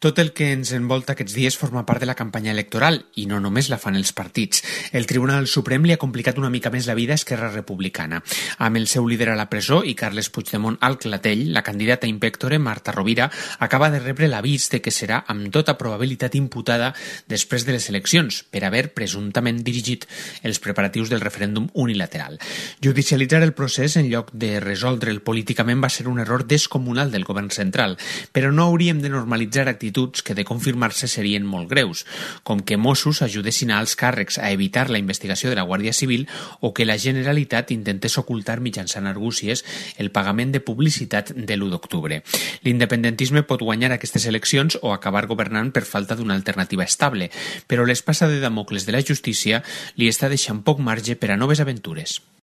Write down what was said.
Tot el que ens envolta aquests dies forma part de la campanya electoral i no només la fan els partits. El Tribunal Suprem li ha complicat una mica més la vida a Esquerra Republicana. Amb el seu líder a la presó i Carles Puigdemont al clatell, la candidata impectore Marta Rovira acaba de rebre l'avís de que serà amb tota probabilitat imputada després de les eleccions per haver presumptament dirigit els preparatius del referèndum unilateral. Judicialitzar el procés en lloc de resoldre'l políticament va ser un error descomunal del govern central, però no hauríem de normalitzar actituds que de confirmar-se serien molt greus, com que Mossos ajudessin als càrrecs a evitar la investigació de la Guàrdia Civil o que la Generalitat intentés ocultar mitjançant argúcies el pagament de publicitat de l'1 d'octubre. L'independentisme pot guanyar aquestes eleccions o acabar governant per falta d'una alternativa estable, però l'espasa de Damocles de la justícia li està deixant poc marge per a noves aventures.